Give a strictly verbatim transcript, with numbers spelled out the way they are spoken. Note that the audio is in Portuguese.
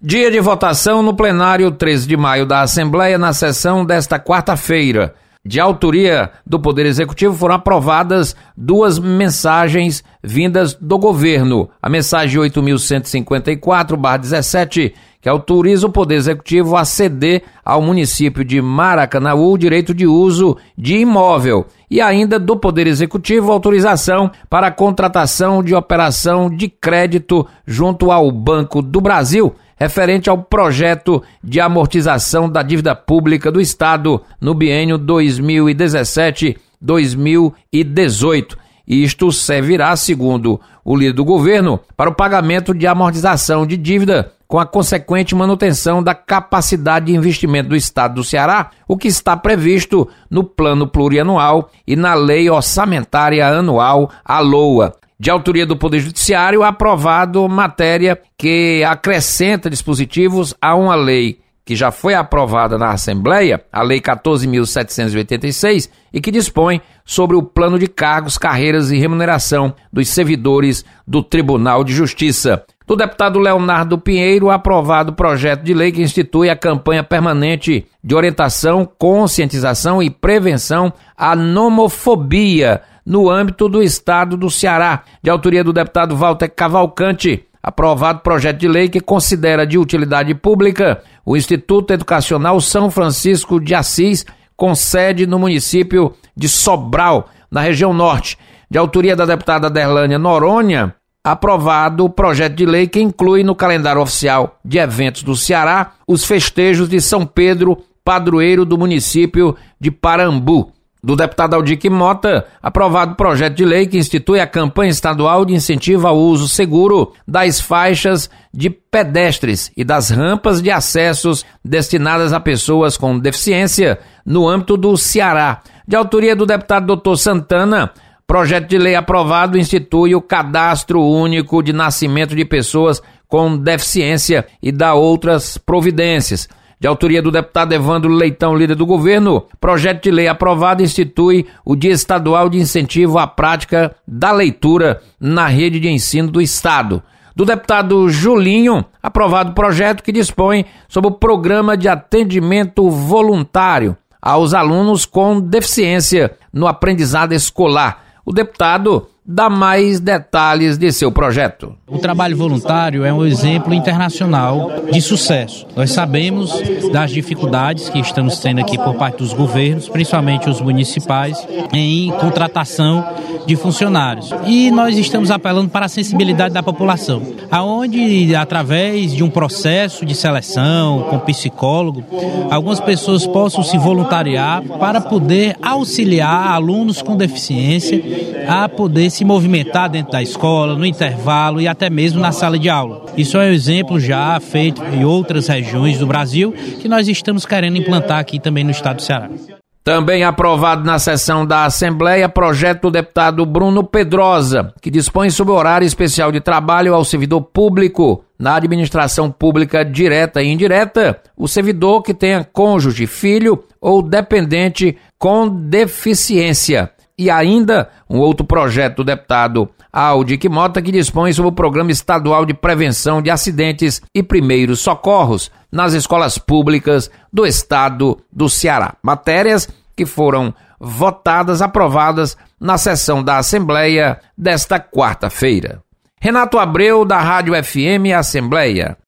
Dia de votação no plenário treze de maio da Assembleia, na sessão desta quarta-feira. De autoria do Poder Executivo, foram aprovadas duas mensagens vindas do governo. A mensagem oito mil cento e cinquenta e quatro barra dezessete, que autoriza o Poder Executivo a ceder ao município de Maracanaú o direito de uso de imóvel. E ainda do Poder Executivo, autorização para a contratação de operação de crédito junto ao Banco do Brasil, referente ao projeto de amortização da dívida pública do Estado no biênio dois mil e dezessete a dois mil e dezoito. Isto servirá, segundo o líder do governo, para o pagamento de amortização de dívida com a consequente manutenção da capacidade de investimento do Estado do Ceará, o que está previsto no Plano Plurianual e na Lei Orçamentária Anual, a LOA. De autoria do Poder Judiciário, aprovado matéria que acrescenta dispositivos a uma lei que já foi aprovada na Assembleia, a Lei quatorze mil setecentos e oitenta e seis, e que dispõe sobre o plano de cargos, carreiras e remuneração dos servidores do Tribunal de Justiça. Do deputado Leonardo Pinheiro, aprovado o projeto de lei que institui a campanha permanente de orientação, conscientização e prevenção à nomofobia no âmbito do Estado do Ceará. De autoria do deputado Walter Cavalcante, aprovado projeto de lei que considera de utilidade pública o Instituto Educacional São Francisco de Assis, com sede no município de Sobral, na região norte. De autoria da deputada Derlânia Noronha, aprovado o projeto de lei que inclui no calendário oficial de eventos do Ceará os festejos de São Pedro, padroeiro do município de Parambu. Do deputado Aldique Mota, aprovado o projeto de lei que institui a campanha estadual de incentivo ao uso seguro das faixas de pedestres e das rampas de acessos destinadas a pessoas com deficiência no âmbito do Ceará. De autoria do deputado doutor Santana, projeto de lei aprovado institui o Cadastro Único de Nascimento de Pessoas com Deficiência e dá outras providências. De autoria do deputado Evandro Leitão, líder do governo, projeto de lei aprovado institui o Dia Estadual de Incentivo à Prática da Leitura na rede de ensino do Estado. Do deputado Julinho, aprovado o projeto que dispõe sobre o programa de atendimento voluntário aos alunos com deficiência no aprendizado escolar. O deputado dá mais detalhes de seu projeto. O trabalho voluntário é um exemplo internacional de sucesso. Nós sabemos das dificuldades que estamos tendo aqui por parte dos governos, principalmente os municipais, em contratação de funcionários. E nós estamos apelando para a sensibilidade da população, aonde, através de um processo de seleção com psicólogo, algumas pessoas possam se voluntariar para poder auxiliar alunos com deficiência a poder se movimentar dentro da escola, no intervalo e até mesmo na sala de aula. Isso é um exemplo já feito em outras regiões do Brasil que nós estamos querendo implantar aqui também no estado do Ceará. Também aprovado na sessão da Assembleia, projeto do deputado Bruno Pedrosa, que dispõe sobre o horário especial de trabalho ao servidor público na administração pública direta e indireta, o servidor que tenha cônjuge, filho ou dependente com deficiência. E ainda um outro projeto do deputado Aldique Mota, que dispõe sobre o Programa Estadual de Prevenção de Acidentes e Primeiros Socorros nas escolas públicas do estado do Ceará. Matérias que foram votadas, aprovadas na sessão da Assembleia desta quarta-feira. Renato Abreu, da Rádio F M Assembleia.